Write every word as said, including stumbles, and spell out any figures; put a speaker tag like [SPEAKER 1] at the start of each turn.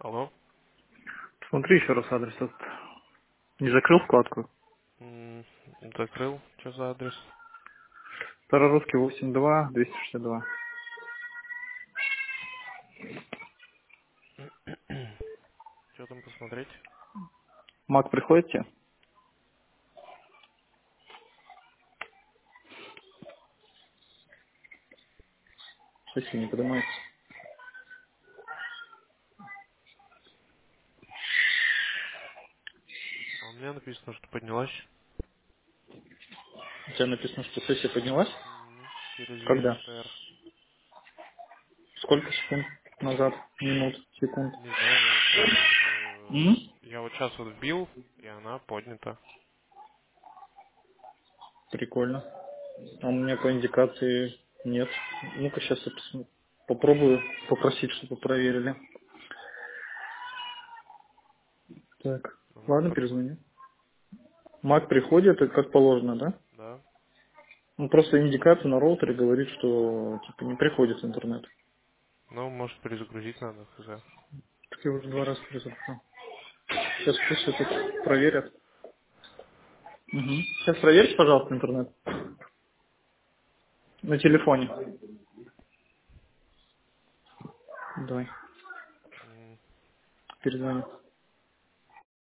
[SPEAKER 1] Алло.
[SPEAKER 2] Смотри еще раз адрес этот. Не закрыл вкладку?
[SPEAKER 1] М, Закрыл. Что за адрес?
[SPEAKER 2] Старорусский восемь два двести шестьдесят два.
[SPEAKER 1] Что там посмотреть?
[SPEAKER 2] Мак, приходите? Что не поднимается?
[SPEAKER 1] А у меня написано, что поднялась.
[SPEAKER 2] У тебя написано, что сессия поднялась?
[SPEAKER 1] М, Через весь
[SPEAKER 2] Когда?
[SPEAKER 1] эр тэ эр.
[SPEAKER 2] Сколько секунд назад? Минут, секунд?
[SPEAKER 1] Не знаю, я вот сейчас вот, э,
[SPEAKER 2] М?
[SPEAKER 1] я вот сейчас вот вбил, и она поднята.
[SPEAKER 2] Прикольно. А у меня по индикации нет. Ну-ка сейчас я посмотрю. Попробую попросить, чтобы проверили. Так,
[SPEAKER 1] Ну, Мак
[SPEAKER 2] ладно,
[SPEAKER 1] подходит.
[SPEAKER 2] перезвоню. Мак приходит, это как положено, да?
[SPEAKER 1] Да.
[SPEAKER 2] Ну, просто индикация на роутере говорит, что типа не приходит интернет.
[SPEAKER 1] Ну, может, перезагрузить надо, хз.
[SPEAKER 2] Так я уже два раза перезаписал. Сейчас пусть это проверят. Угу. Сейчас проверьте, пожалуйста, интернет. На телефоне. Давай,
[SPEAKER 1] М,
[SPEAKER 2] перезвоню.